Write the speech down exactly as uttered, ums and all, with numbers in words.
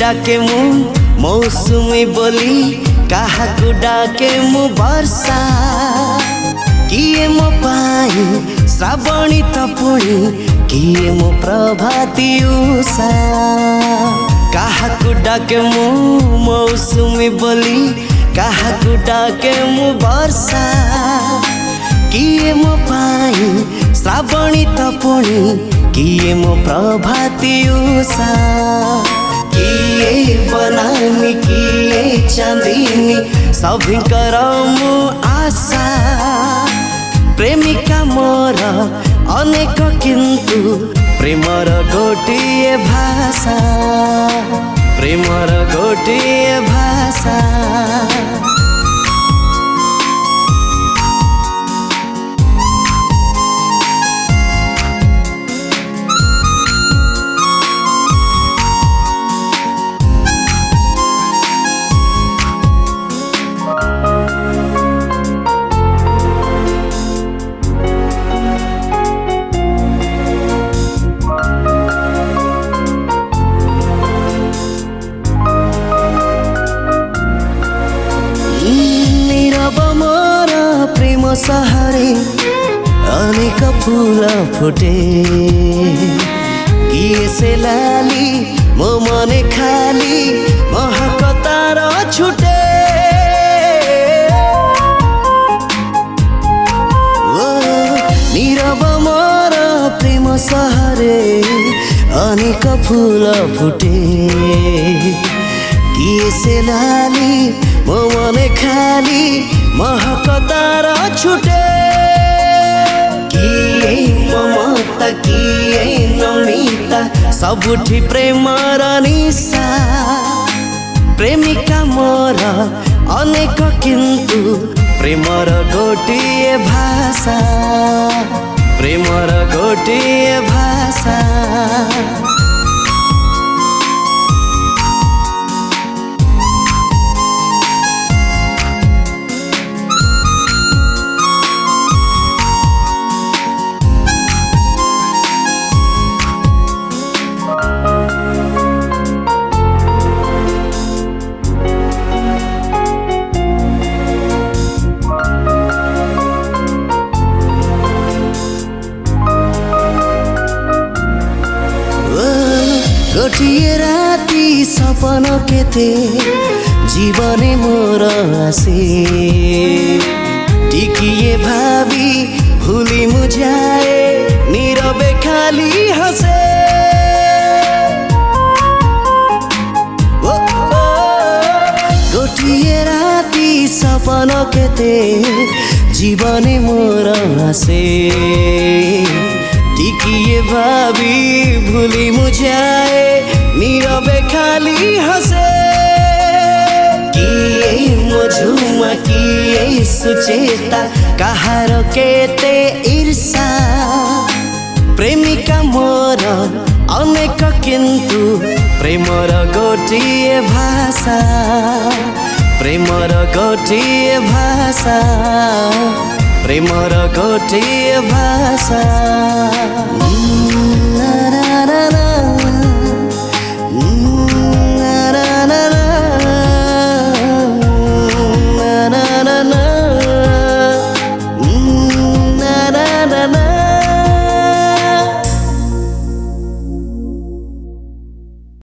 डाके मु मौसुमी बोली काहाकु डाके मु वर्षा किए मो पाई श्रावणी तपुणी किए मो प्रभाती उषा काहाकु डाके मु मौसुमी बोली काहाकु डाके मु वर्षा किए मो पाई श्रावणी तपुणी किए मो प्रभाती उषा किए बनानी किए चांदनी सभिंकर मु आशा प्रेमिका मोर अनेक किंतु प्रेमर गोटिए भाषा प्रेमर गोटिए भाषा सहरे अनेक फूल फुटे किए से लाली मो मने खाली महक तार छुटे ओ नीरव मोर प्रेम सहरे अनेक फूल फुटे किए से लाली मो मने खाली महक तार छुटे किए ममता किए नमिता सबुठी प्रेमर निशा प्रेमिका मोर अनेक किंतु प्रेमर गोटिए भाषा प्रेमर गोटिए भाषा गोटिए राती सपन केते जीवने मोर आसे टिकिए भावी भूली मुझाए नीरवे खाली हसे ओ, ओ, गोटिए राती सपन केते जीवने मोर आसे टिकिए भावी भूली मुझाए नीरवे खाली हसे किए मझुमा किए सुचेता कहार केते ईर्षा प्रेमिका मोर अनेक किंतु प्रेमर गोटिए भाषा प्रेमर गोटिए भाषा प्रेमर गोटिए भाषा।